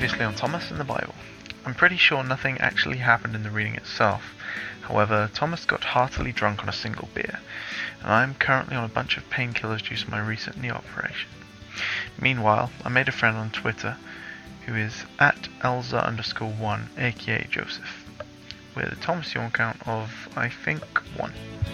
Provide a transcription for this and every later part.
Previously on Thomas and the Bible. I'm pretty sure nothing actually happened in the reading itself. However, Thomas got heartily drunk on a single beer, and I'm currently on a bunch of painkillers due to my recent knee operation. Meanwhile, I made a friend on Twitter who is at Elza_1, aka Joseph, with a Thomas Yawn count of, I think, 1.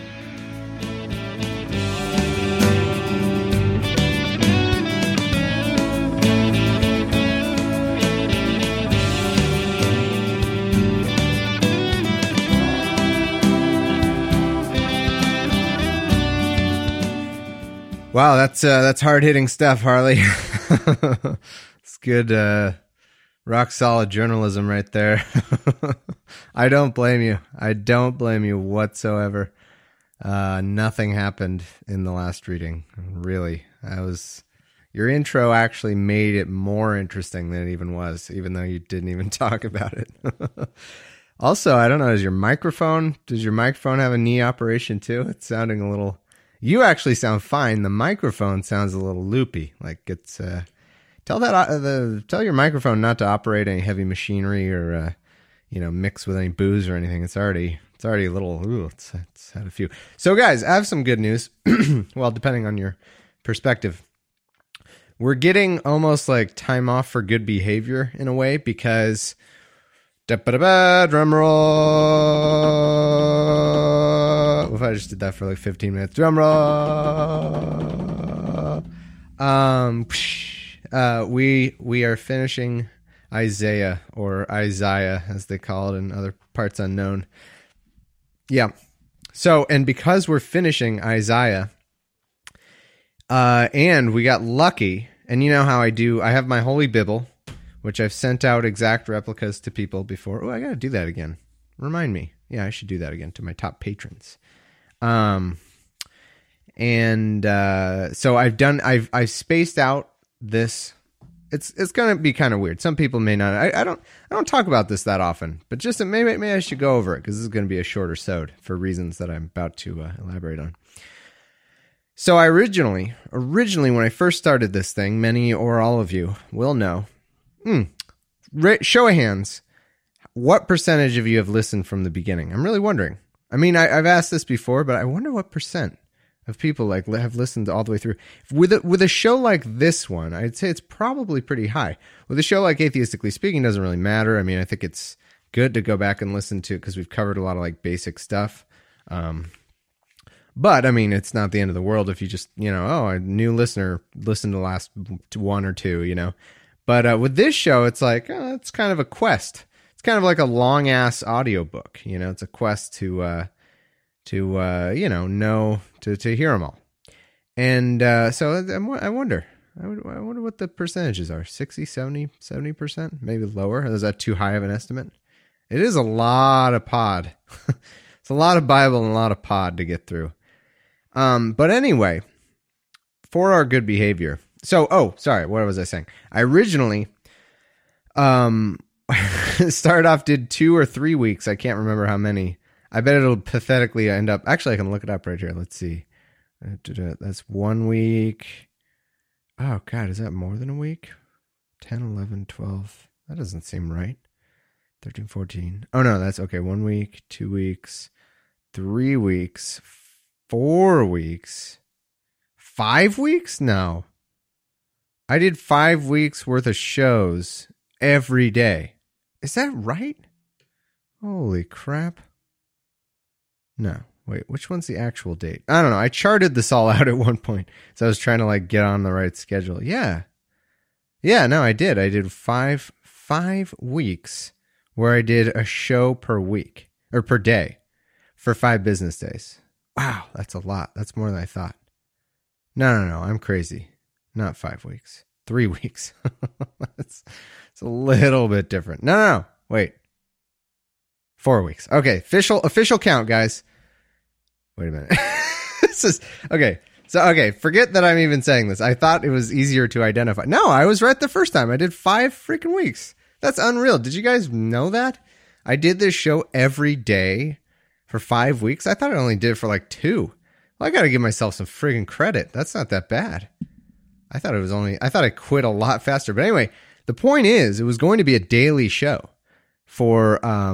Wow, that's hard-hitting stuff, Harley. It's good, rock-solid journalism right there. I don't blame you. I don't blame you whatsoever. Nothing happened in the last reading, really. Your intro actually made it more interesting than it even was, even though you didn't even talk about it. Also, I don't know, does your microphone have a knee operation too? It's sounding a little... You actually sound fine. The microphone sounds a little loopy. Like it's tell your microphone not to operate any heavy machinery or mix with any booze or anything. It's already a little. It's had a few. So guys, I have some good news. Well, depending on your perspective, we're getting almost like time off for good behavior in a way because. Drum roll. If I just did that for like 15 minutes. Drum roll. We are finishing Isaiah, or Isaiah as they call it in other parts unknown. Yeah. So, and because we're finishing Isaiah, and we got lucky, and you know how I have my Holy Bible, which I've sent out exact replicas to people before. Oh, I got to do that again. Remind me. Yeah, I should do that again to my top patrons. So I've spaced out this. It's going to be kind of weird. Some people may not. I don't talk about this that often, but just maybe I should go over it because this is going to be a shorter sode for reasons that I'm about to elaborate on. So I originally when I first started this thing, many or all of you will know. Show of hands. What percentage of you have listened from the beginning? I'm really wondering. I mean, I've asked this before, but I wonder what percent of people have listened all the way through. With a show like this one, I'd say it's probably pretty high. With a show like Atheistically Speaking, doesn't really matter. I mean, I think it's good to go back and listen to because we've covered a lot of like basic stuff. But I mean, it's not the end of the world if you just, a new listener listened to the last one or two, But with this show, it's like, it's kind of a quest. It's kind of like a long ass audiobook. It's a quest to hear them all. And so I wonder what the percentages are. 60, 70%, maybe lower. Is that too high of an estimate? It is a lot of pod. It's a lot of Bible and a lot of pod to get through. But anyway, for our good behavior. So, sorry, what was I saying? I originally started off, did 2 or 3 weeks. I can't remember how many. I bet it'll pathetically end up. Actually, I can look it up right here. Let's see. That's 1 week. Oh, God, is that more than a week? 10, 11, 12. That doesn't seem right. 13, 14. Oh, no, that's okay. 1 week, 2 weeks, 3 weeks, 4 weeks, 5 weeks? No. I did 5 weeks worth of shows every day. Is that right? Holy crap. No. Wait, which one's the actual date? I don't know. I charted this all out at one point. So I was trying to get on the right schedule. Yeah. Yeah, no, I did. I did five weeks where I did a show per week or per day for 5 business days. Wow, that's a lot. That's more than I thought. No, I'm crazy. Not 5 weeks. 3 weeks. It's a little bit different. No. Wait. 4 weeks. Okay, official count, guys. Wait a minute. This is okay. So, forget that I'm even saying this. I thought it was easier to identify. No, I was right the first time. I did 5 freaking weeks. That's unreal. Did you guys know that? I did this show every day for 5 weeks. I thought I only did it for 2. Well, I got to give myself some friggin' credit. That's not that bad. I thought I quit a lot faster. But anyway, The point is, it was going to be a daily show for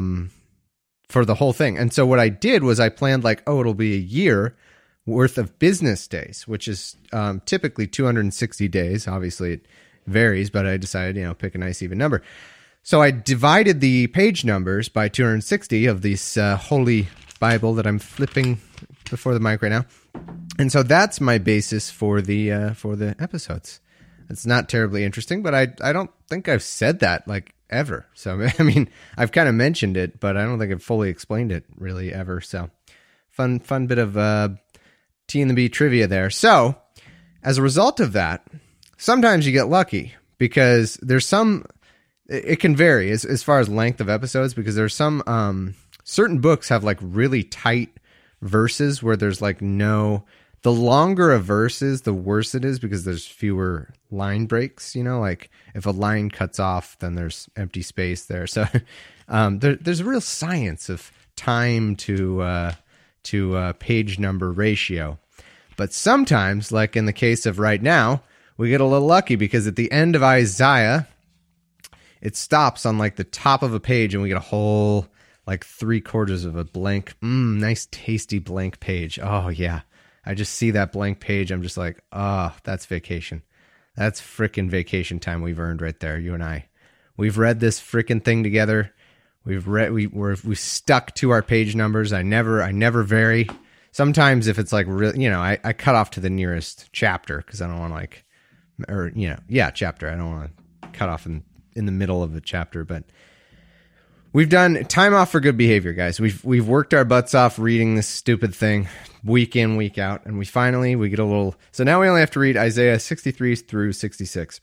the whole thing. And so what I did was I planned like, it'll be a year worth of business days, which is typically 260 days. Obviously, it varies, but I decided, pick a nice even number. So I divided the page numbers by 260 of this holy Bible that I'm flipping before the mic right now. And so that's my basis for the episodes. It's not terribly interesting, but I don't think I've said that like ever. So, I mean, I've kind of mentioned it, but I don't think I've fully explained it really ever. So fun bit of T and the B trivia there. So as a result of that, sometimes you get lucky because there's it can vary as far as length of episodes, because there's some, certain books have like really tight verses where there's like the longer a verse is, the worse it is because there's fewer line breaks, like if a line cuts off, then there's empty space there. So there's a real science of time to page number ratio. But sometimes, like in the case of right now, we get a little lucky because at the end of Isaiah, it stops on like the top of a page and we get a whole like 3/4 of a blank, nice tasty blank page. Oh yeah. I just see that blank page. I'm just like, that's vacation. That's frickin' vacation time we've earned right there, you and I. We've read this frickin' thing together. We stuck to our page numbers. I never vary. Sometimes if it's like real, I cut off to the nearest chapter because I don't want chapter. I don't want to cut off in the middle of a chapter, but we've done time off for good behavior, guys. We've worked our butts off reading this stupid thing week in, week out, and we get a little. So now we only have to read Isaiah 63 through 66,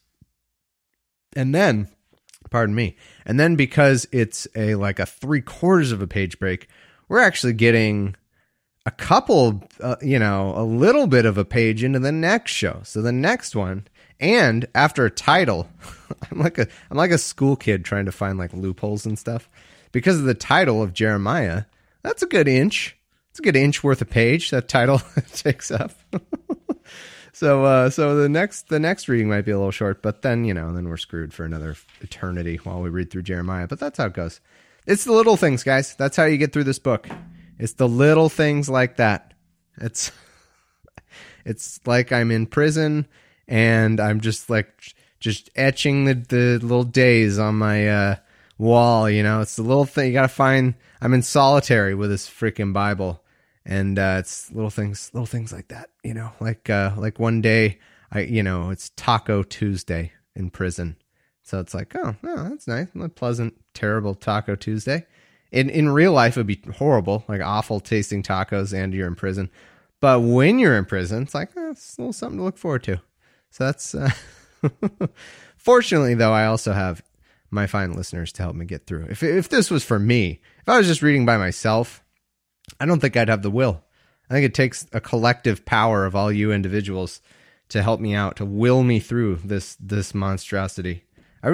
and then, pardon me, and then because it's a 3/4 of a page break, we're actually getting a couple, a little bit of a page into the next show. So the next one, and after a title, I'm like a school kid trying to find like loopholes and stuff. Because of the title of Jeremiah, that's a good inch. It's a good inch worth of page that title takes up. So the next reading might be a little short, but then then we're screwed for another eternity while we read through Jeremiah. But that's how it goes. It's the little things, guys. That's how you get through this book. It's the little things like that. It's like I'm in prison and I'm just etching the little days on my wall. It's the little thing you got to find. I'm in solitary with this freaking Bible, and it's little things like that. Like one day, it's Taco Tuesday in prison, so it's like, oh, that's nice, a pleasant, terrible Taco Tuesday. In real life, it'd be horrible, like awful tasting tacos, and you're in prison. But when you're in prison, it's like, it's a little something to look forward to. So that's, fortunately though, I also have my fine listeners to help me get through. If this was for me, if I was just reading by myself, I don't think I'd have the will. I think it takes a collective power of all you individuals to help me out, to will me through this monstrosity.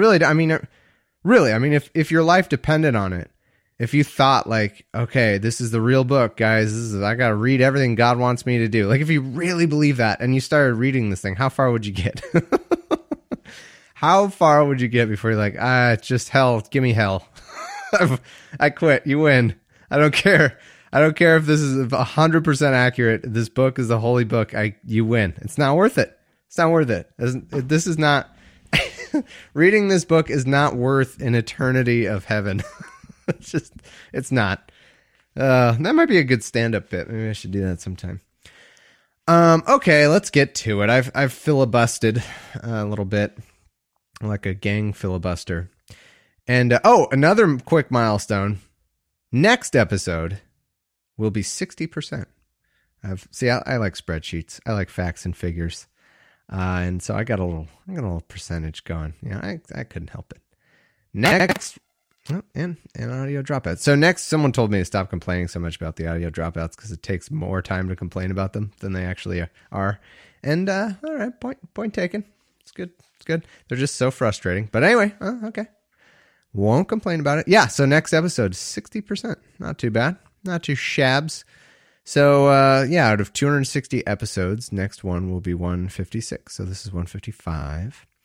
If your life depended on it, if you thought like, okay, this is the real book, guys, I got to read everything God wants me to do. Like if you really believe that and you started reading this thing, how far would you get? How far would you get before you're like, it's just hell. Give me hell. I quit. You win. I don't care. I don't care if this is 100% accurate. This book is the holy book. You win. It's not worth it. It's not worth it. This is not, reading this book is not worth an eternity of heaven. It's not. That might be a good stand-up bit. Maybe I should do that sometime. Okay, let's get to it. I've filibustered a little bit, like a gang filibuster. And another quick milestone. Next episode will be 60%. I like spreadsheets. I like facts and figures. And so I got a little percentage going. I couldn't help it. Next. And audio dropouts. So next, someone told me to stop complaining so much about the audio dropouts because it takes more time to complain about them than they actually are. And all right, point taken. It's good. They're just so frustrating. But anyway, okay. Won't complain about it. Yeah, so next episode, 60%. Not too bad. Not too shabs. So, out of 260 episodes, next one will be 156. So this is 155.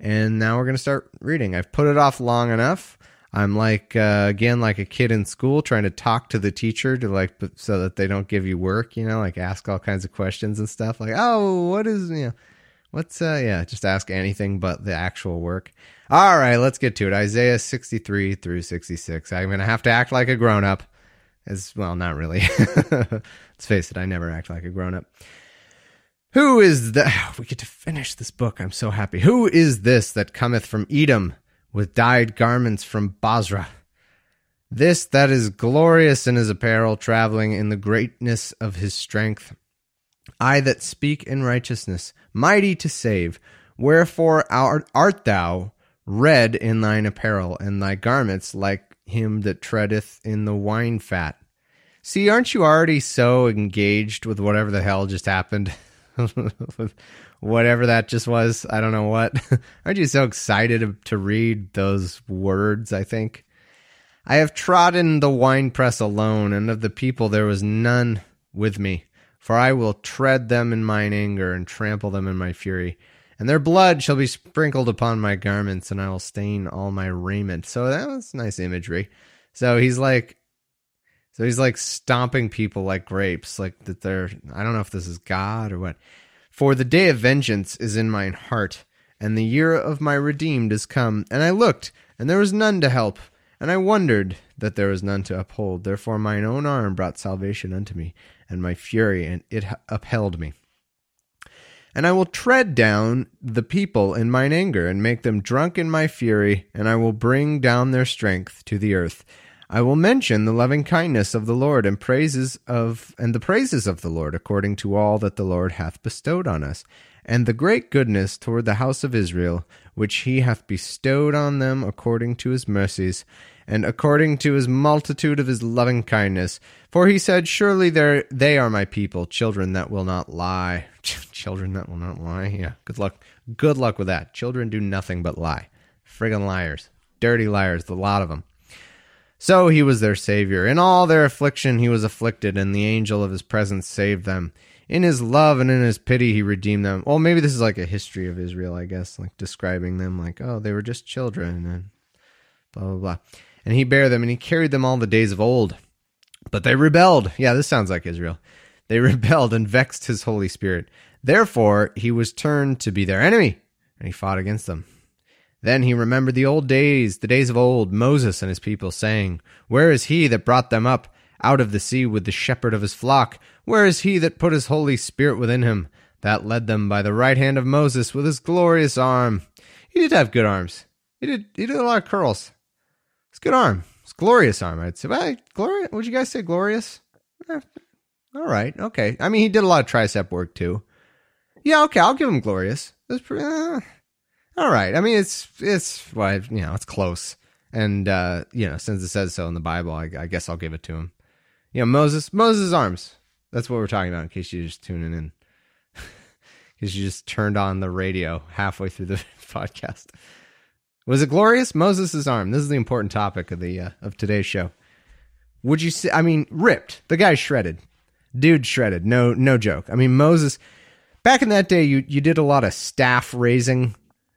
And now we're going to start reading. I've put it off long enough. I'm like, again, like a kid in school trying to talk to the teacher to like, so that they don't give you work, like ask all kinds of questions and stuff like, oh, what is, what's, just ask anything but the actual work. All right, let's get to it. Isaiah 63 through 66. I'm going to have to act like a grown-up. Well, not really. Let's face it, I never act like a grown-up. Who is the... We get to finish this book. I'm so happy. Who is this that cometh from Edom with dyed garments from Basra? This that is glorious in his apparel, traveling in the greatness of his strength. I that speak in righteousness, mighty to save. Wherefore art thou red in thine apparel, and thy garments like him that treadeth in the wine fat? See, aren't you already so engaged with whatever the hell just happened? With whatever that just was, I don't know what. Aren't you so excited to read those words, I think? I have trodden the winepress alone, and of the people there was none with me. For I will tread them in mine anger, and trample them in my fury. And their blood shall be sprinkled upon my garments, and I will stain all my raiment. So that was nice imagery. So he's like stomping people like grapes, like that they're, I don't know if this is God or what. For the day of vengeance is in mine heart, and the year of my redeemed is come. And I looked, and there was none to help, and I wondered that there was none to uphold. Therefore mine own arm brought salvation unto me, and my fury, and it upheld me. And I will tread down the people in mine anger, and make them drunk in my fury, and I will bring down their strength to the earth. I will mention the loving kindness of the Lord, and the praises of the Lord, according to all that the Lord hath bestowed on us, and the great goodness toward the house of Israel, which he hath bestowed on them according to his mercies, and according to his multitude of his loving kindness. For he said, surely they are my people, children that will not lie. Children that will not lie? Yeah, good luck. Good luck with that. Children do nothing but lie. Friggin' liars. Dirty liars, the lot of them. So he was their Savior. In all their affliction he was afflicted, and the angel of his presence saved them. In his love and in his pity he redeemed them. Well, maybe this is like a history of Israel, I guess, like describing them like, oh, they were just children, and blah, blah, blah. And he bare them, and he carried them all the days of old. But they rebelled. Yeah, this sounds like Israel. They rebelled and vexed his Holy Spirit. Therefore he was turned to be their enemy, and he fought against them. Then he remembered the old days, the days of old, Moses and his people, saying, where is he that brought them up out of the sea with the shepherd of his flock? Where is he that put his Holy Spirit within him, that led them by the right hand of Moses with his glorious arm? He did have good arms. He did a lot of curls. It's a good arm. It's a glorious arm, I'd say. Well, glorious? Would you guys say glorious? All right, okay. I mean, he did a lot of tricep work, too. Yeah, okay, I'll give him glorious. That's pretty... all right. I mean, it's close. And, since it says so in the Bible, I guess I'll give it to him. Moses' arms. That's what we're talking about in case you're just tuning in. Because you just turned on the radio halfway through the podcast. Was it glorious? Moses' arm. This is the important topic of today's show. Would you say, I mean, ripped. The guy's shredded. Dude shredded. No joke. I mean, Moses, back in that day, you did a lot of staff raises,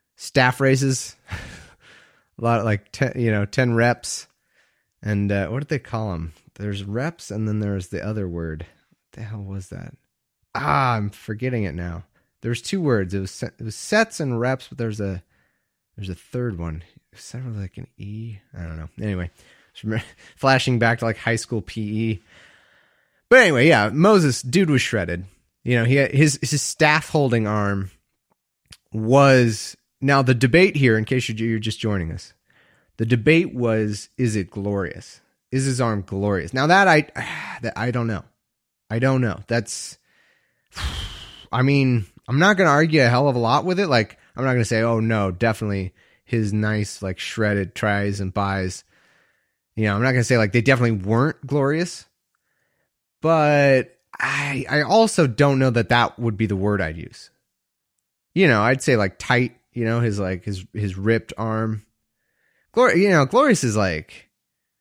a lot of like 10 reps, and what did they call them? There's reps, and then there's the other word. What the hell was that? I'm forgetting it now. There's two words. It was sets and reps, but there's a third one. It sounded like an E. I don't know. Anyway, flashing back to like high school PE. But anyway, yeah, Moses, dude was shredded. He had his staff holding arm was. Now, the debate here, in case you're just joining us, the debate was, is it glorious? Is his arm glorious? Now, that I don't know. I don't know. That's, I mean, I'm not going to argue a hell of a lot with it. Like, I'm not going to say, oh, no, definitely his nice, like, shredded tries and buys. I'm not going to say, like, they definitely weren't glorious. But I also don't know that would be the word I'd use. I'd say, like, tight. His ripped arm. Glorious is like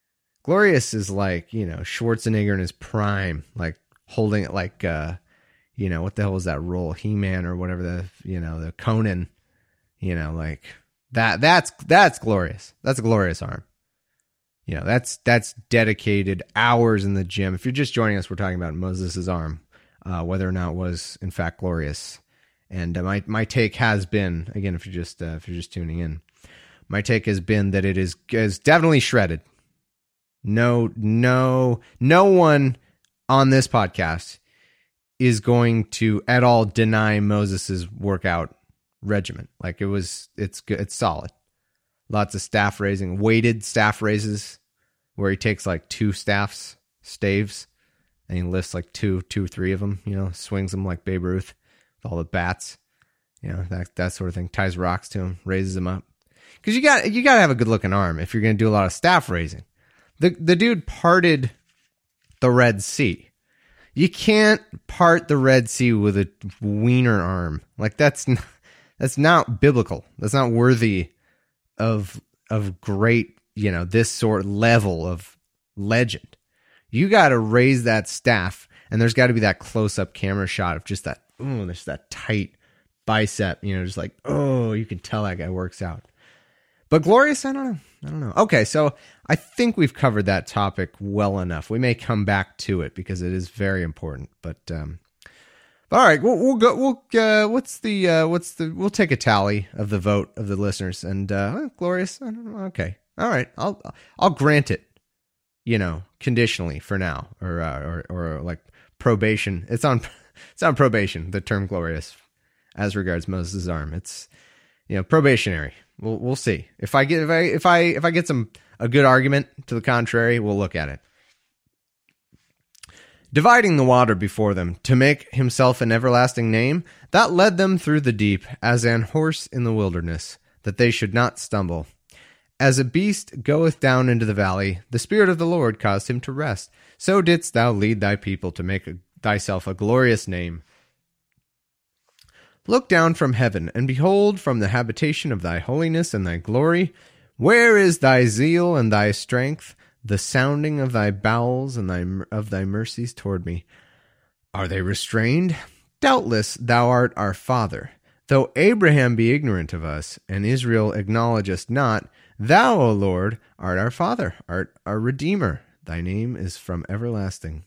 Schwarzenegger in his prime, like holding it like, what the hell was that role? He-Man or whatever the Conan, You know, like that's glorious. That's a glorious arm. You know, that's dedicated hours in the gym. If you're just joining us, we're talking about Moses' arm, whether or not it was in fact glorious. And my take has been, again, if you're just tuning in, my take has been that it is definitely shredded. No one on this podcast is going to at all deny Moses's workout regimen. Like it's good, it's solid. Lots of staff raising, weighted staff raises, where he takes like two staves, and he lifts like two or three of them. You know, swings them like Babe Ruth with all the bats. You know, that sort of thing. Ties rocks to him, raises him up. Because you got to have a good looking arm if you're going to do a lot of staff raising. The dude parted the Red Sea. You part the Red Sea with a wiener arm. Like that's not biblical. That's not worthy of great, you know, this sort of level of legend. You got to raise that staff, and there's got to be that close up camera shot of just that. Oh, there's that tight bicep. You know, just like, oh, you can tell that guy works out. But glorious, I don't know. Okay, so I think we've covered that topic well enough. We may come back to it because it is very important. But all right, we'll go. We'll take a tally of the vote of the listeners, and glorious. I don't know. Okay, all right. I'll grant it. You know, conditionally for now, or like probation. It's on probation. The term glorious, as regards Moses' arm, it's, you know, probationary. We'll see. If I get a good argument to the contrary, we'll look at it. Dividing the water before them to make himself an everlasting name, that led them through the deep as an horse in the wilderness, that they should not stumble. As a beast goeth down into the valley, the Spirit of the Lord caused him to rest. So didst thou lead thy people to make thyself a glorious name. Look down from heaven, and behold from the habitation of thy holiness and thy glory. Where is thy zeal and thy strength, the sounding of thy bowels and of thy mercies toward me? Are they restrained? Doubtless thou art our father. Though Abraham be ignorant of us, and Israel acknowledge us not, thou, O Lord, art our father, art our Redeemer. Thy name is from everlasting.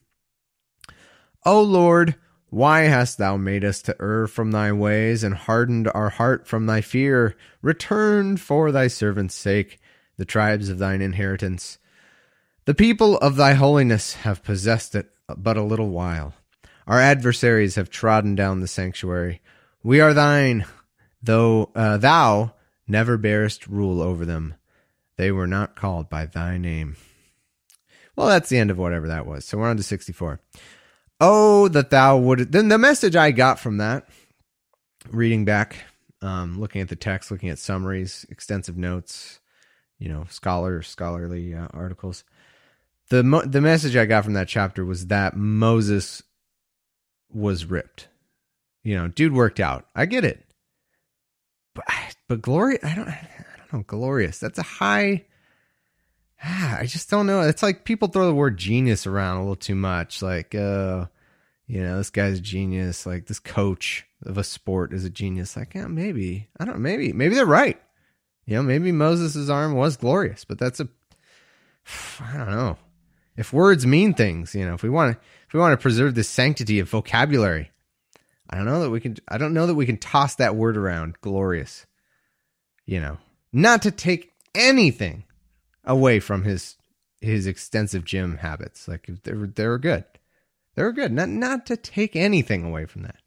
O Lord, why hast thou made us to err from thy ways, and hardened our heart from thy fear? Return for thy servant's sake, the tribes of thine inheritance. The people of thy holiness have possessed it but a little while. Our adversaries have trodden down the sanctuary. We are thine, though thou never bearest rule over them. They were not called by thy name. Well, that's the end of whatever that was. So we're on to 64. Oh, that thou would... Then the message I got from that, reading back, looking at the text, looking at summaries, extensive notes, you know, scholarly articles. The message I got from that chapter was that Moses was ripped. You know, dude worked out. I get it. But glorious, I don't know, glorious. That's a high... I just don't know. It's like people throw the word genius around a little too much. Like, you know, this guy's a genius. Like, this coach of a sport is a genius. Like, yeah, maybe. I don't know. Maybe they're right. You know, maybe Moses' arm was glorious, but I don't know. If words mean things, you know, if we want to preserve the sanctity of vocabulary, I don't know that we can toss that word around, glorious. You know, not to take anything away from his extensive gym habits. Like, they were good. They were good. Not to take anything away from that.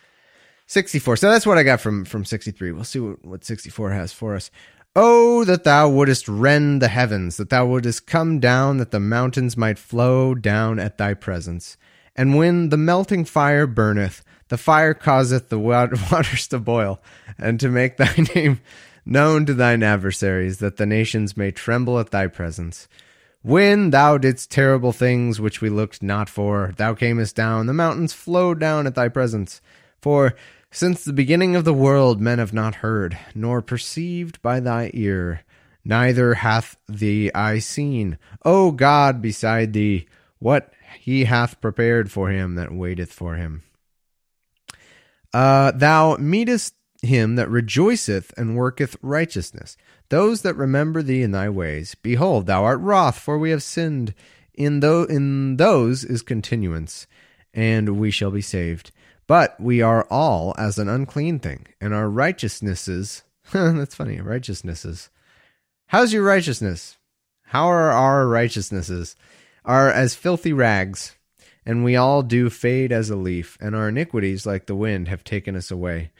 64. So that's what I got from 63. We'll see what 64 has for us. Oh, that thou wouldest rend the heavens, that thou wouldest come down, that the mountains might flow down at thy presence. And when the melting fire burneth, the fire causeth the waters to boil, and to make thy name known to thine adversaries, that the nations may tremble at thy presence. When thou didst terrible things which we looked not for, thou camest down, the mountains flowed down at thy presence. For since the beginning of the world men have not heard, nor perceived by thy ear, neither hath the eye seen, O God, beside thee, what he hath prepared for him that waiteth for him. Thou meetest him that rejoiceth and worketh righteousness, those that remember thee in thy ways. Behold, thou art wroth, for we have sinned. In those is continuance, and we shall be saved. But we are all as an unclean thing, and our righteousnesses, that's funny, righteousnesses. How's your righteousness? How are our righteousnesses? Are as filthy rags, and we all do fade as a leaf, and our iniquities like the wind have taken us away.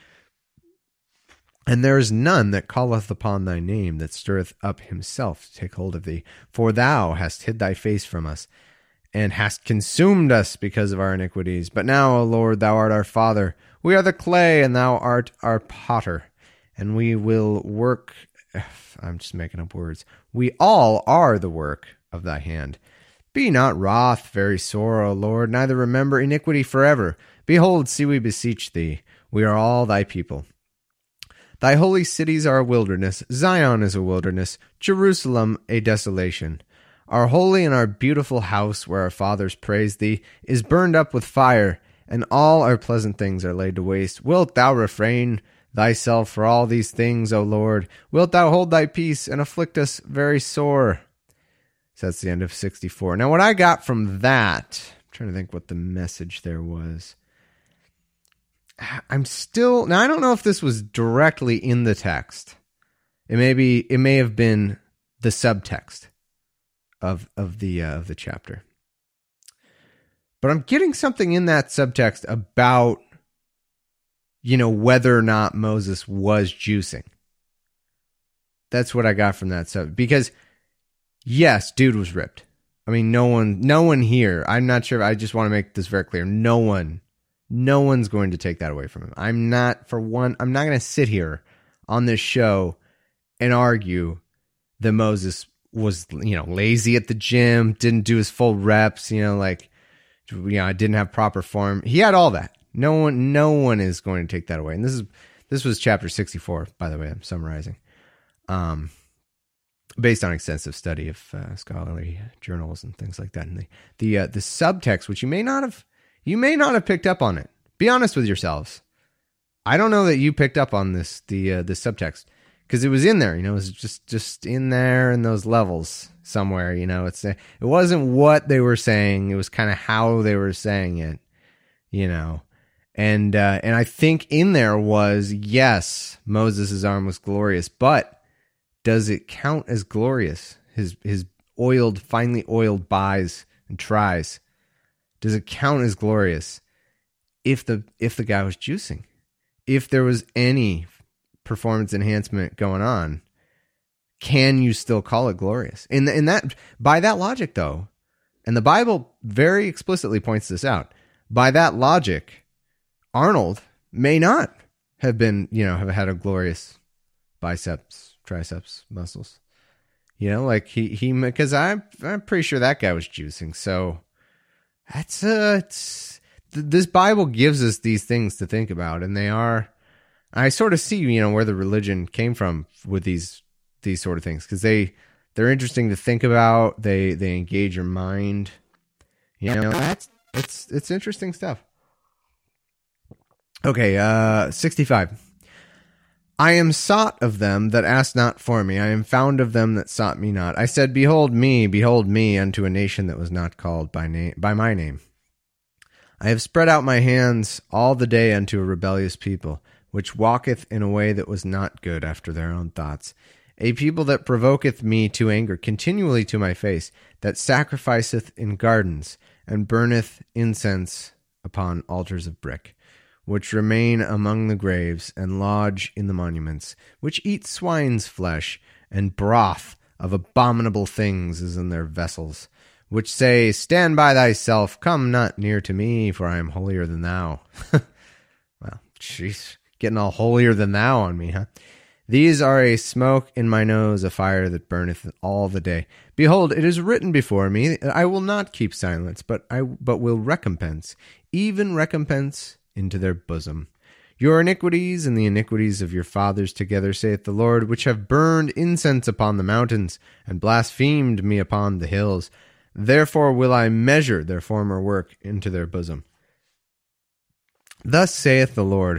And there is none that calleth upon thy name, that stirreth up himself to take hold of thee. For thou hast hid thy face from us, and hast consumed us because of our iniquities. But now, O Lord, thou art our Father. We are the clay, and thou art our potter. And we will work... I'm just making up words. We all are the work of thy hand. Be not wroth very sore, O Lord, neither remember iniquity forever. Behold, see, we beseech thee. We are all thy people. Thy holy cities are a wilderness. Zion is a wilderness. Jerusalem a desolation. Our holy and our beautiful house, where our fathers praised thee, is burned up with fire, and all our pleasant things are laid to waste. Wilt thou refrain thyself for all these things, O Lord? Wilt thou hold thy peace and afflict us very sore? So that's the end of 64. Now what I got from that, I'm trying to think what the message there was. Now I don't know if this was directly in the text. It may have been the subtext of the chapter. But I'm getting something in that subtext about, whether or not Moses was juicing. That's what I got from that sub. Because, yes, dude was ripped. I mean, no one here, I'm not sure, I just want to make this very clear. No one's going to take that away from him. I'm not going to sit here on this show and argue that Moses was, lazy at the gym, didn't do his full reps, didn't have proper form. He had all that. No one is going to take that away. And this was chapter 64, by the way, I'm summarizing. Based on extensive study of scholarly journals and things like that. And the subtext, which you may not have picked up on it. Be honest with yourselves. I don't know that you picked up on the subtext, because it was in there. It was just in there in those levels somewhere. It wasn't what they were saying. It was kind of how they were saying it. And I think in there was, yes, Moses' arm was glorious, but does it count as glorious? His finely oiled buys and tries. Does it count as glorious if the guy was juicing? If there was any performance enhancement going on, can you still call it glorious? In that, by that logic, though, and the Bible very explicitly points this out, by that logic, Arnold may not have been, have had a glorious biceps, triceps, muscles. He because I'm pretty sure that guy was juicing. So this Bible gives us these things to think about, and I sort of see, where the religion came from with these sort of things, because they're interesting to think about. They engage your mind. It's interesting stuff. Okay, 65. I am sought of them that asked not for me. I am found of them that sought me not. I said, behold me, unto a nation that was not called by my name. I have spread out my hands all the day unto a rebellious people, which walketh in a way that was not good after their own thoughts. A people that provoketh me to anger continually to my face, that sacrificeth in gardens, and burneth incense upon altars of brick, which remain among the graves, and lodge in the monuments, which eat swine's flesh, and broth of abominable things is in their vessels, which say, stand by thyself, come not near to me, for I am holier than thou. Well, jeez, getting all holier than thou on me, huh? These are a smoke in my nose, a fire that burneth all the day. Behold, it is written before me, I will not keep silence, but will recompense, even recompense into their bosom. Your iniquities and the iniquities of your fathers together, saith the Lord, which have burned incense upon the mountains, and blasphemed me upon the hills. Therefore will I measure their former work into their bosom. Thus saith the Lord,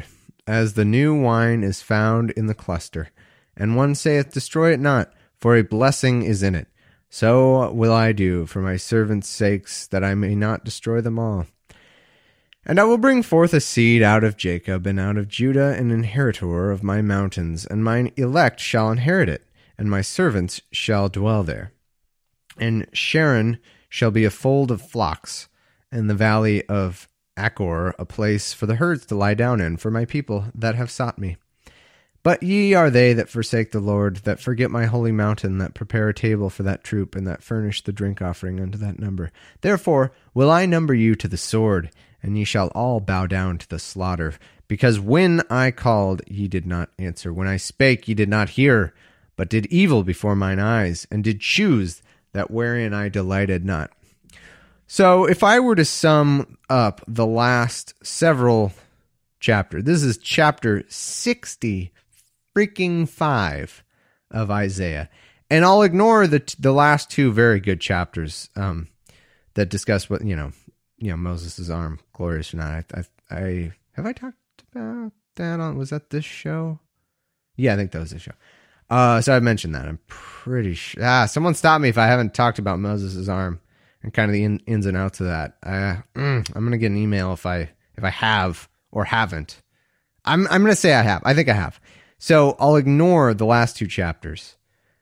as the new wine is found in the cluster. And one saith, Destroy it not, for a blessing is in it. So will I do for my servants' sakes, that I may not destroy them all. And I will bring forth a seed out of Jacob, and out of Judah an inheritor of my mountains, and mine elect shall inherit it, and my servants shall dwell there. And Sharon shall be a fold of flocks, and the valley of Achor a place for the herds to lie down in, for my people that have sought me. But ye are they that forsake the Lord, that forget my holy mountain, that prepare a table for that troop, and that furnish the drink offering unto that number. Therefore will I number you to the sword, and ye shall all bow down to the slaughter. Because when I called, ye did not answer. When I spake, ye did not hear, but did evil before mine eyes, and did choose that wherein I delighted not. So if I were to sum up the last several chapters, this is chapter 60 freaking 5 of Isaiah. And I'll ignore the last two very good chapters that discuss what, Moses' arm, glorious or not. I have I talked about that on, was that this show? Yeah, I think that was this show. So I mentioned that. I'm pretty sure. Someone stop me if I haven't talked about Moses' arm and kind of the ins and outs of that. I'm going to get an email if I have or haven't. I'm going to say I have. I think I have. So I'll ignore the last two chapters,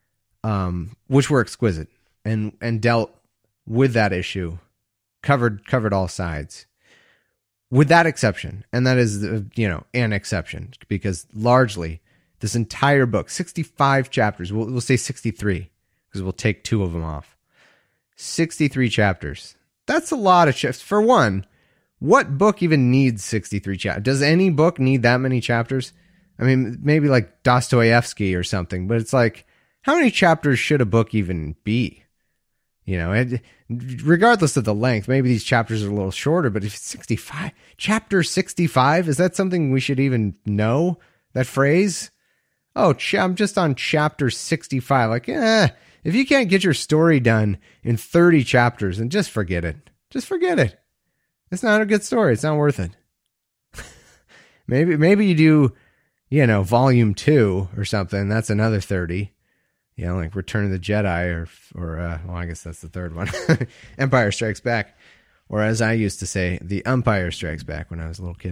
which were exquisite and dealt with that issue, covered all sides, with that exception. And that is, an exception, because largely this entire book, 65 chapters, we'll say 63, because we'll take 2 of them off. 63 chapters. That's a lot of chapters. For one, what book even needs 63 chapters? Does any book need that many chapters? I mean, maybe like Dostoevsky or something, but it's like, how many chapters should a book even be? Regardless of the length, maybe these chapters are a little shorter, but if it's 65, chapter 65, is that something we should even know? That phrase? Oh, I'm just on chapter 65. Like, if you can't get your story done in 30 chapters, then just forget it. Just forget it. It's not a good story. It's not worth it. Maybe you do, volume 2 or something. That's another 30. Like Return of the Jedi or I guess that's the third one. Empire Strikes Back. Or as I used to say, The Umpire Strikes Back when I was a little kid.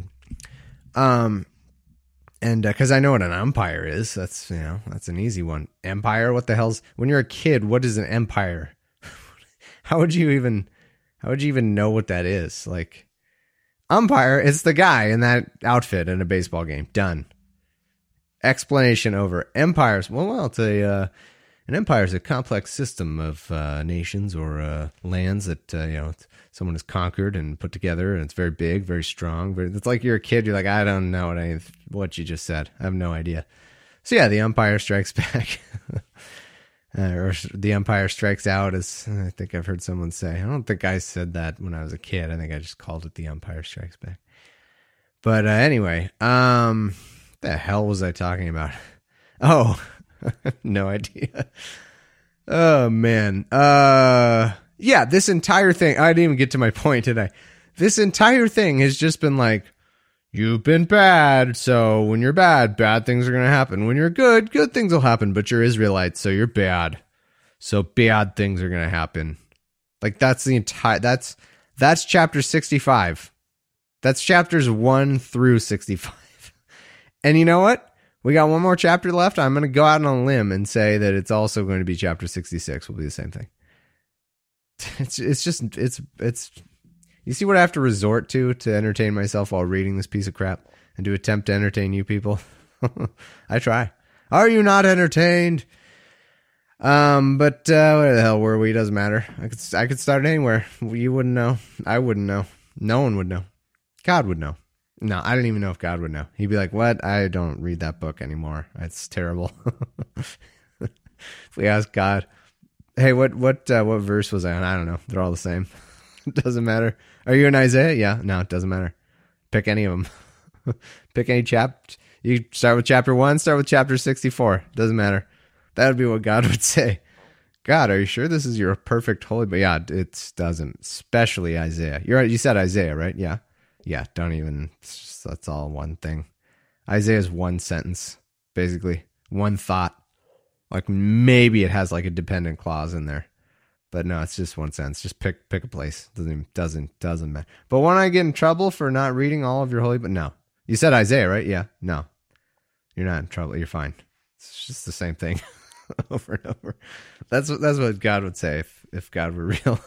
And because I know what an umpire is, that's an easy one. Empire, what the hell's, when you're a kid, what is an empire? How would you even know what that is? Like, umpire, it's the guy in that outfit in a baseball game. Done. Explanation over. Empires, well, it's an empire is a complex system of nations or lands that someone has conquered and put together, and it's very big, very strong. It's like you're a kid. You're like, I don't know what you just said. I have no idea. So yeah, The Empire Strikes Back, or The Empire Strikes Out, as I think I've heard someone say. I don't think I said that when I was a kid. I think I just called it The Empire Strikes Back. But anyway, the hell was I talking about? Oh. No idea. Oh, man. Yeah, this entire thing, I didn't even get to my point, did I? This entire thing has just been like, you've been bad, so when you're bad, bad things are going to happen. When you're good, good things will happen, but you're Israelites, so you're bad. So bad things are going to happen. Like, that's the entire, that's chapter 65. That's chapters 1 through 65. And you know what? We got one more chapter left. I'm going to go out on a limb and say that it's also going to be chapter 66 will be the same thing. It's you see what I have to resort to entertain myself while reading this piece of crap and to attempt to entertain you people. I try. Are you not entertained? But where the hell were we? Doesn't matter. I could start anywhere. You wouldn't know. I wouldn't know. No one would know. God would know. No, I don't even know if God would know. He'd be like, what? I don't read that book anymore. It's terrible. If we ask God, hey, what verse was I on? I don't know. They're all the same. It doesn't matter. Are you in Isaiah? Yeah. No, it doesn't matter. Pick any of them. Pick any chapter. You start with chapter 1, start with chapter 64. Doesn't matter. That would be what God would say. God, are you sure this is your perfect holy? But yeah, it doesn't. Especially Isaiah. You're right. You said Isaiah, right? Yeah. Yeah, don't even, that's all one thing. Isaiah is one sentence, basically. One thought. Like maybe it has like a dependent clause in there. But no, it's just one sentence. Just pick a place. Doesn't matter. But when I get in trouble for not reading all of your holy, but no. You said Isaiah, right? Yeah. No. You're not in trouble. You're fine. It's just the same thing over and over. That's what God would say if God were real.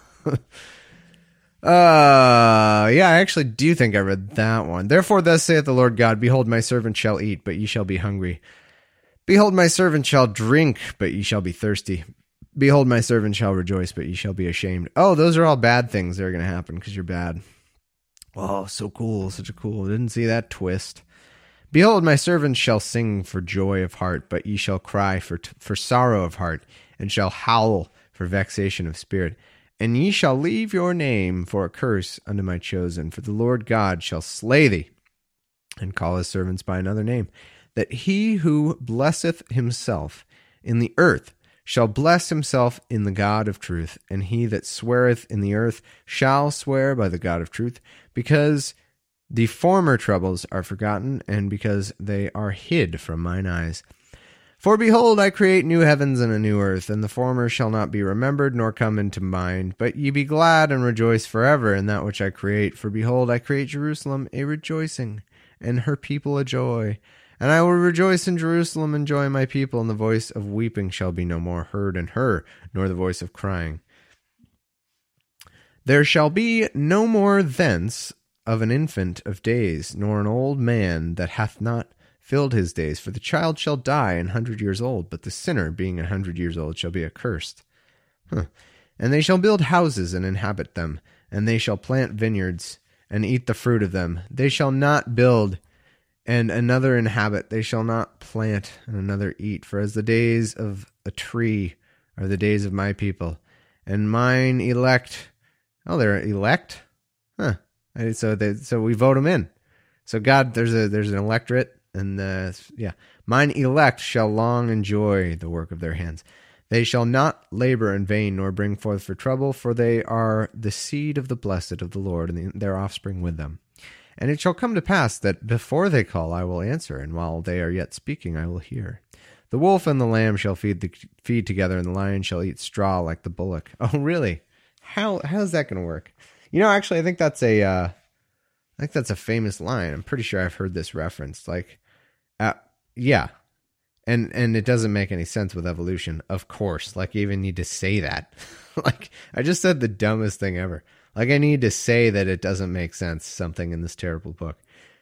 Yeah, I actually do think I read that one. Therefore, thus saith the Lord God, behold, my servant shall eat, but ye shall be hungry. Behold, my servant shall drink, but ye shall be thirsty. Behold, my servant shall rejoice, but ye shall be ashamed. Oh, those are all bad things that are going to happen because you're bad. Oh, so cool. Such a cool. Didn't see that twist. Behold, my servant shall sing for joy of heart, but ye shall cry for sorrow of heart, and shall howl for vexation of spirit. And ye shall leave your name for a curse unto my chosen. For the Lord God shall slay thee, and call his servants by another name, that he who blesseth himself in the earth shall bless himself in the God of truth, and he that sweareth in the earth shall swear by the God of truth, because the former troubles are forgotten, and because they are hid from mine eyes. For behold, I create new heavens and a new earth, and the former shall not be remembered, nor come into mind. But ye be glad and rejoice forever in that which I create. For behold, I create Jerusalem a rejoicing, and her people a joy. And I will rejoice in Jerusalem and joy in my people, and the voice of weeping shall be no more heard in her, nor the voice of crying. There shall be no more thence of an infant of days, nor an old man that hath not filled his days. For the child shall die 100 years old, but the sinner, being 100 years old, shall be accursed. And they shall build houses and inhabit them, and they shall plant vineyards and eat the fruit of them. They shall not build and another inhabit, they shall not plant and another eat. For as the days of a tree are the days of my people, and mine elect. Oh, they're elect? Huh. So we vote them in. So God, there's an electorate, and mine elect shall long enjoy the work of their hands. They shall not labor in vain, nor bring forth for trouble, for they are the seed of the blessed of the Lord, and their offspring with them. And it shall come to pass that before they call, I will answer, and while they are yet speaking, I will hear. The wolf and the lamb shall feed together, and the lion shall eat straw like the bullock. Oh, really? How's that going to work? You know, actually, I think that's a famous line. I'm pretty sure I've heard this referenced. Yeah. And it doesn't make any sense with evolution, of course. Like, you even need to say that. Like, I just said the dumbest thing ever. Like, I need to say that it doesn't make sense, something in this terrible book.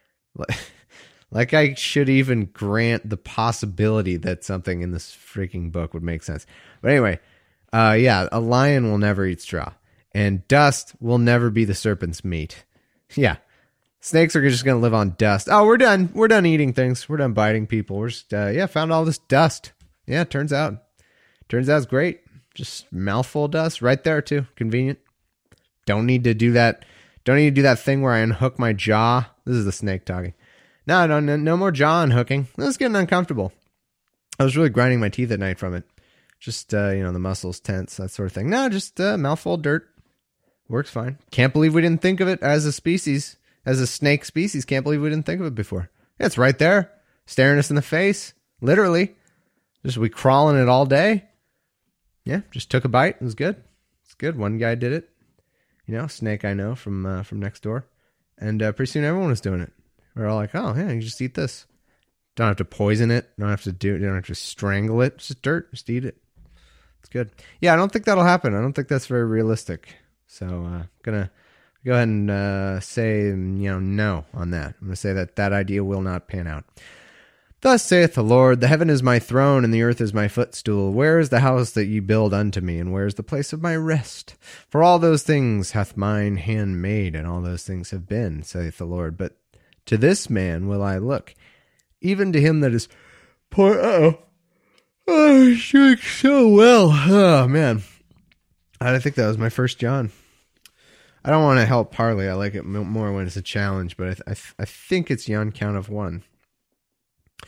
Like, I should even grant the possibility that something in this freaking book would make sense. But anyway, a lion will never eat straw. And dust will never be the serpent's meat. Yeah. Snakes are just going to live on dust. Oh, we're done. We're done eating things. We're done biting people. We're just, found all this dust. Yeah, turns out it's great. Just mouthful of dust right there too. Convenient. Don't need to do that. Don't need to do that thing where I unhook my jaw. This is the snake talking. No more jaw unhooking. This is getting uncomfortable. I was really grinding my teeth at night from it. Just, the muscles tense, that sort of thing. No, just a mouthful of dirt. Works fine. Can't believe we didn't think of it as a species, as a snake species. Can't believe we didn't think of it before. Yeah, it's right there, staring us in the face, literally. Just we crawling it all day. Yeah, just took a bite. It was good. It's good. One guy did it. Snake I know from next door. And pretty soon everyone was doing it. We're all like, oh, yeah, you just eat this. Don't have to poison it. Don't have to strangle it. It's just dirt. Just eat it. It's good. Yeah, I don't think that'll happen. I don't think that's very realistic. So I'm going to go ahead and say, no on that. I'm going to say that idea will not pan out. Thus saith the Lord, the heaven is my throne, and the earth is my footstool. Where is the house that ye build unto me, and where is the place of my rest? For all those things hath mine hand made, and all those things have been, saith the Lord. But to this man will I look, even to him that is poor. Oh, it's doing so well. Oh, man. I think that was my first John. I don't want to help Parley. I like it more when it's a challenge, but I think it's John count of one.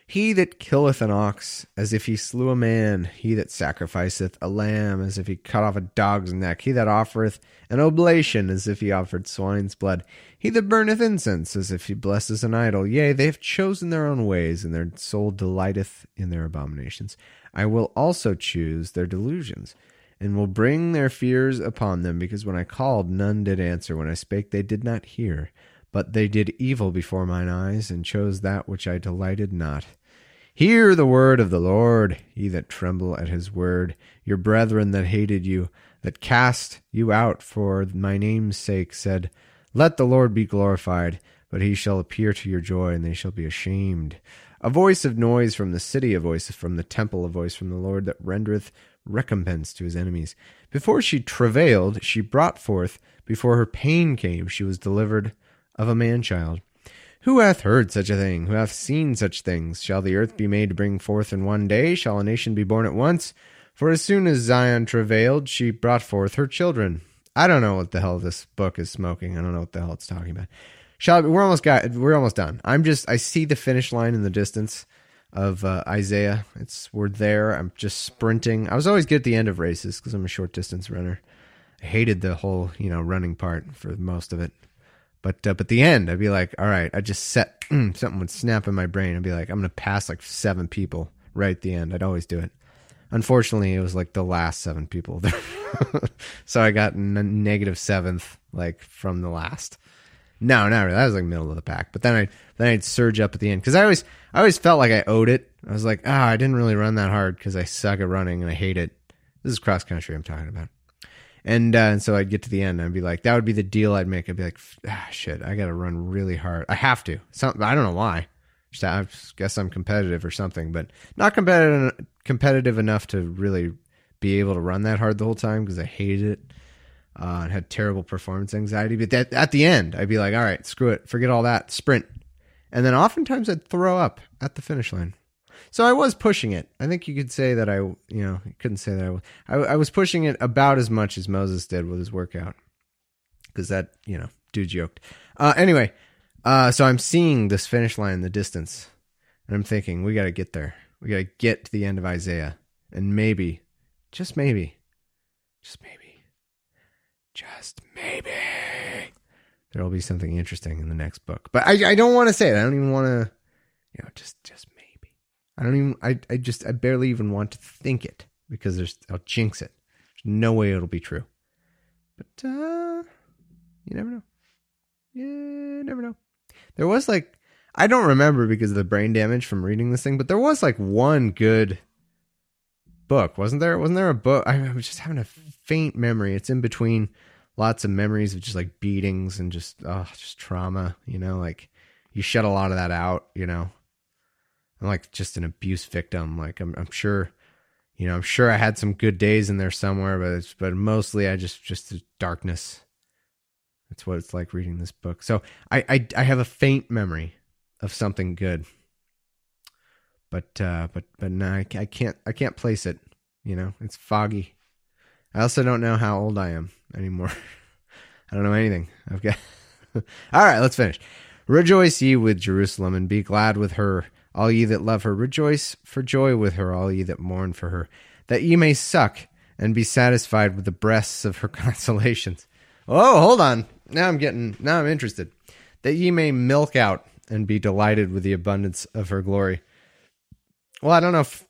He that killeth an ox, as if he slew a man, he that sacrificeth a lamb, as if he cut off a dog's neck, he that offereth an oblation, as if he offered swine's blood, he that burneth incense, as if he blesses an idol. Yea, they have chosen their own ways, and their soul delighteth in their abominations. I will also choose their delusions, and will bring their fears upon them, because when I called, none did answer. When I spake, they did not hear. But they did evil before mine eyes, and chose that which I delighted not. Hear the word of the Lord, ye that tremble at his word, your brethren that hated you, that cast you out for my name's sake, said, Let the Lord be glorified, but he shall appear to your joy, and they shall be ashamed. A voice of noise from the city, a voice from the temple, a voice from the Lord that rendereth recompense to his enemies. Before she travailed, she brought forth, before her pain came, she was delivered of a man-child. Who hath heard such a thing? Who hath seen such things? Shall the earth be made to bring forth in one day? Shall a nation be born at once? For as soon as Zion travailed, she brought forth her children. I don't know what the hell this book is smoking. I don't know what the hell it's talking about. We're almost done. I see the finish line in the distance of Isaiah. We're there. I'm just sprinting. I was always good at the end of races because I'm a short distance runner. I hated the whole, running part for most of it. But the end, I'd be like, all right, I just set, something would snap in my brain. I'd be like, I'm going to pass like 7 people right at the end. I'd always do it. Unfortunately, it was like the last 7 people. So I got negative 7th, like from the last. No, not really. That was like middle of the pack. But then I'd surge up at the end. Because I always felt like I owed it. I was like, I didn't really run that hard because I suck at running and I hate it. This is cross country I'm talking about. And so I'd get to the end and I'd be like, that would be the deal I'd make. I'd be like, shit, I got to run really hard. I have to. I don't know why. I guess I'm competitive or something, but not competitive enough to really be able to run that hard the whole time because I hated it and had terrible performance anxiety. But at the end, I'd be like, all right, screw it. Forget all that. Sprint. And then oftentimes I'd throw up at the finish line. So I was pushing it. I think you could say that you couldn't say that I was. I was pushing it about as much as Moses did with his workout. Because that, dude joked. Anyway, so I'm seeing this finish line in the distance. And I'm thinking, we got to get there. We got to get to the end of Isaiah. And maybe, just maybe, there'll be something interesting in the next book. But I don't want to say it. I don't even want to, just maybe. I barely even want to think it because I'll jinx it. There's no way it'll be true. But, you never know. You never know. There was I don't remember because of the brain damage from reading this thing, but there was one good book, wasn't there? Wasn't there a book? I was just having a faint memory. It's in between lots of memories of just beatings and just trauma, you shut a lot of that out, I'm just an abuse victim. I'm sure, I'm sure I had some good days in there somewhere, but mostly I just darkness. That's what it's like reading this book. So I have a faint memory of something good, but no, I can't place it. It's foggy. I also don't know how old I am anymore. I don't know anything. I've got. All right, let's finish. Rejoice ye with Jerusalem, and be glad with her, all ye that love her. Rejoice for joy with her, all ye that mourn for her, that ye may suck and be satisfied with the breasts of her consolations. Oh, hold on. Now I'm interested. That ye may milk out and be delighted with the abundance of her glory. Well, I don't know if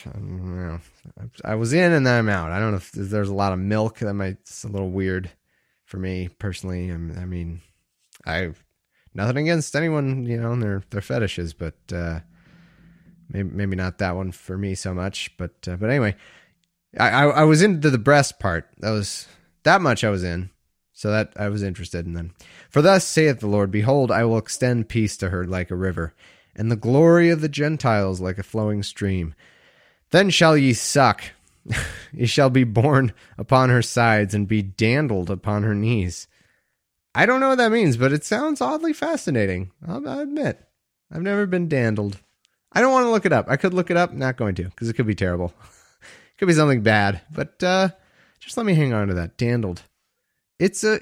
I was in and then I'm out. I don't know if there's a lot of milk. It's a little weird for me personally. I've nothing against anyone, and their fetishes, but maybe not that one for me so much. But anyway, I was into the breast part. That much I was in. So that I was interested in then. For thus saith the Lord, behold, I will extend peace to her like a river, and the glory of the Gentiles like a flowing stream. Then shall ye suck, ye shall be borne upon her sides, and be dandled upon her knees. I don't know what that means, but it sounds oddly fascinating. I'll admit. I've never been dandled. I don't want to look it up. I could look it up, not going to, because it could be terrible. It could be something bad, but just let me hang on to that. Dandled. It's a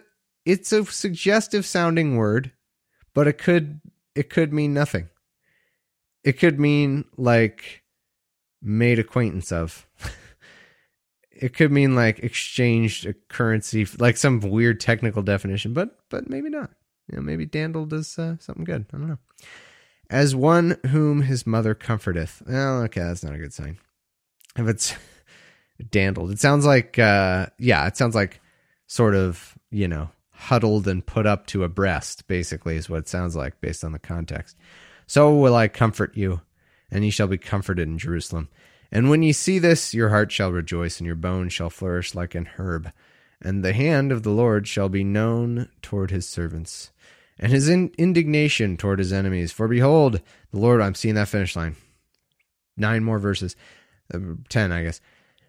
suggestive sounding word, but it could mean nothing. It could mean like made acquaintance of. It could mean like exchanged a currency, like some weird technical definition, but maybe not. Maybe dandled is something good. I don't know. As one whom his mother comforteth. Well, okay, that's not a good sign. If it's dandled, it sounds like, it sounds like sort of, huddled and put up to a breast, basically, is what it sounds like based on the context. So will I comfort you, and ye shall be comforted in Jerusalem. And when ye see this, your heart shall rejoice, and your bones shall flourish like an herb. And the hand of the Lord shall be known toward his servants, and his indignation toward his enemies. For behold, the Lord, I'm seeing that finish line. 9 more verses. 10, I guess.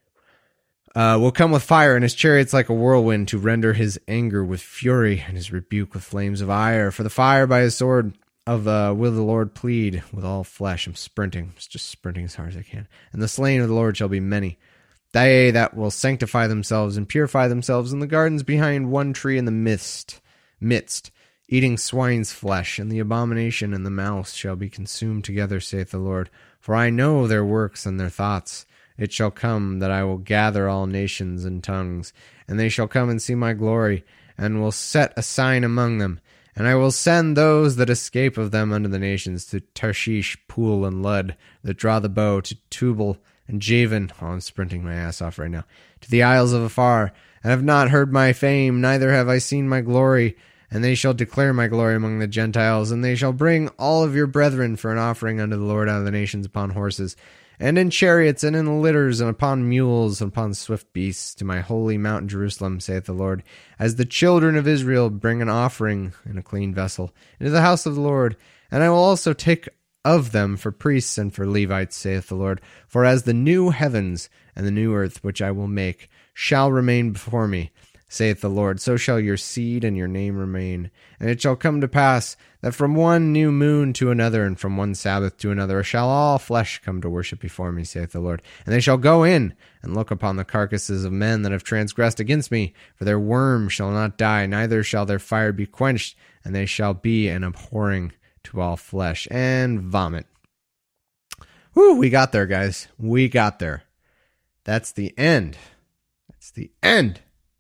Will come with fire, and his chariots like a whirlwind, to render his anger with fury, and his rebuke with flames of ire. For the fire by his sword will the Lord plead with all flesh. I'm sprinting. I'm just sprinting as hard as I can. And the slain of the Lord shall be many. They that will sanctify themselves and purify themselves in the gardens behind one tree in the midst, eating swine's flesh, and the abomination and the mouse shall be consumed together, saith the Lord. For I know their works and their thoughts. It shall come that I will gather all nations and tongues, and they shall come and see my glory, and will set a sign among them. And I will send those that escape of them unto the nations, to Tarshish, Pool, and Lud, that draw the bow, to Tubal and Javan. Oh, I'm sprinting my ass off right now. To the isles of afar, and have not heard my fame, neither have I seen my glory. And they shall declare my glory among the Gentiles, and they shall bring all of your brethren for an offering unto the Lord out of the nations upon horses, and in chariots, and in litters, and upon mules, and upon swift beasts, to my holy mountain Jerusalem, saith the Lord, as the children of Israel bring an offering in a clean vessel into the house of the Lord. And I will also take of them for priests and for Levites, saith the Lord. For as the new heavens and the new earth which I will make shall remain before me, saith the Lord, so shall your seed and your name remain. And it shall come to pass that from one new moon to another, and from one Sabbath to another, shall all flesh come to worship before me, saith the Lord. And they shall go in and look upon the carcasses of men that have transgressed against me, for their worm shall not die, neither shall their fire be quenched, and they shall be an abhorring to all flesh, and vomit. Whew, we got there, guys. We got there. That's the end. That's the end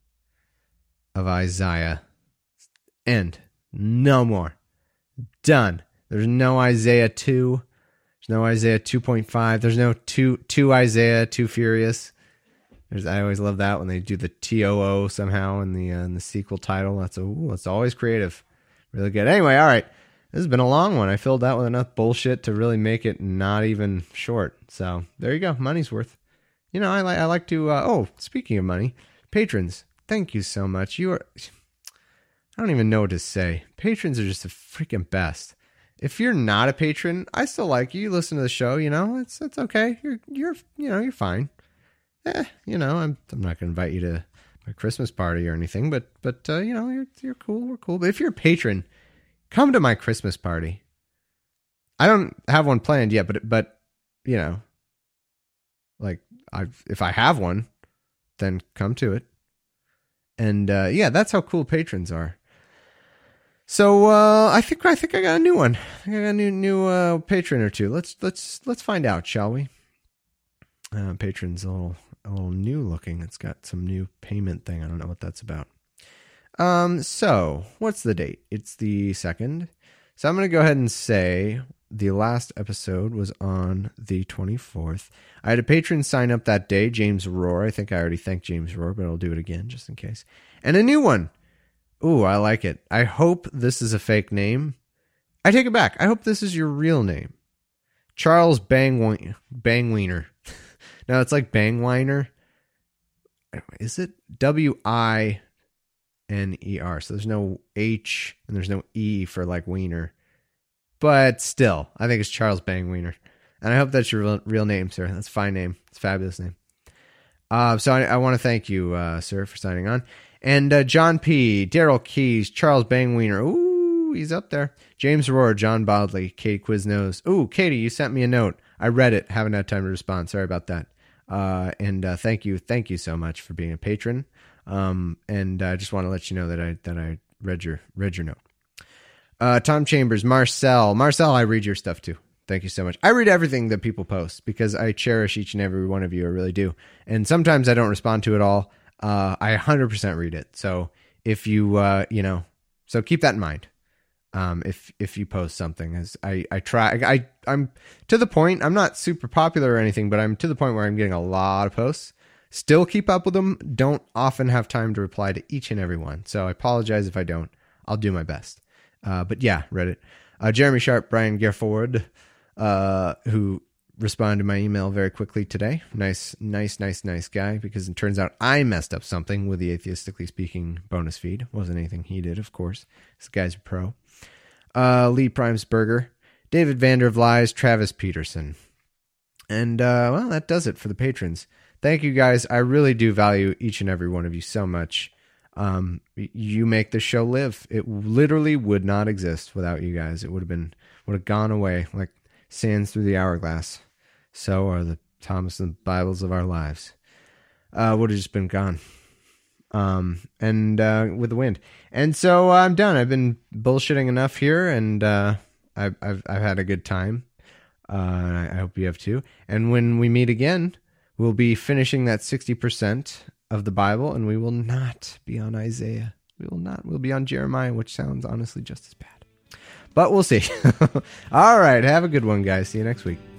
of Isaiah. End. No more. Done. There's no Isaiah 2. There's no Isaiah 2.5. There's no two Isaiah, Too Furious. I always love that when they do the TOO somehow in the sequel title. That's always creative. Really good. Anyway, all right. This has been a long one. I filled that with enough bullshit to really make it not even short. So there you go. Money's worth. I like to, speaking of money, patrons, thank you so much. I don't even know what to say. Patrons are just the freaking best. If you're not a patron, I still like you. You listen to the show, it's okay. You're fine. I'm not going to invite you to my Christmas party or anything, but you're cool. We're cool. But if you're a patron, come to my Christmas party. I don't have one planned yet, but if I have one, then come to it. And that's how cool patrons are. So I think I got a new one. I got a new patron or two. Let's find out, shall we? Patron's a little new looking. It's got some new payment thing. I don't know what that's about. So what's the date? It's the 2nd. So I'm going to go ahead and say the last episode was on the 24th. I had a patron sign up that day, James Rohr. I think I already thanked James Rohr, but I'll do it again just in case. And a new one. Ooh, I like it. I hope this is a fake name. I take it back. I hope this is your real name. Charles Bangweiner. No, it's like Bangweiner. Is it Winer? So there's no H and there's no E for like wiener. But still, I think it's Charles Bangweiner. And I hope that's your real name, sir. That's a fine name. It's a fabulous name. So I want to thank you, sir, for signing on. And John P., Daryl Keys, Charles Bangweiner. Ooh, he's up there. James Rohr, John Bodley, Katie Quiznos. Ooh, Katie, you sent me a note. I read it. Haven't had time to respond. Sorry about that. And thank you so much for being a patron. And I just want to let you know that I read your note. Tom Chambers, Marcel, I read your stuff too. Thank you so much. I read everything that people post because I cherish each and every one of you. I really do. And sometimes I don't respond to it all. I 100% read it. So if you, so keep that in mind. If you post something, as I try, I'm to the point, I'm not super popular or anything, but I'm to the point where I'm getting a lot of posts. Still keep up with them. Don't often have time to reply to each and every one. So I apologize if I don't. I'll do my best. But yeah, Reddit. Jeremy Sharp, Brian Gerford, who responded to my email very quickly today. Nice guy, because it turns out I messed up something with the Atheistically Speaking bonus feed. Wasn't anything he did, of course. This guy's a pro. Lee Primesberger, David Vander Vlies, Travis Peterson. And, well, that does it for the patrons. Thank you guys. I really do value each and every one of you so much. You make the show live. It literally would not exist without you guys. It would have gone away like sands through the hourglass. So are the Thomas and Bibles of our lives. Would have just been gone. And with the wind. And so I'm done. I've been bullshitting enough here, and I've had a good time. I hope you have too. And when we meet again, we'll be finishing that 60% of the Bible, and we will not be on Isaiah. We will not. We'll be on Jeremiah, which sounds honestly just as bad. But we'll see. All right. Have a good one, guys. See you next week.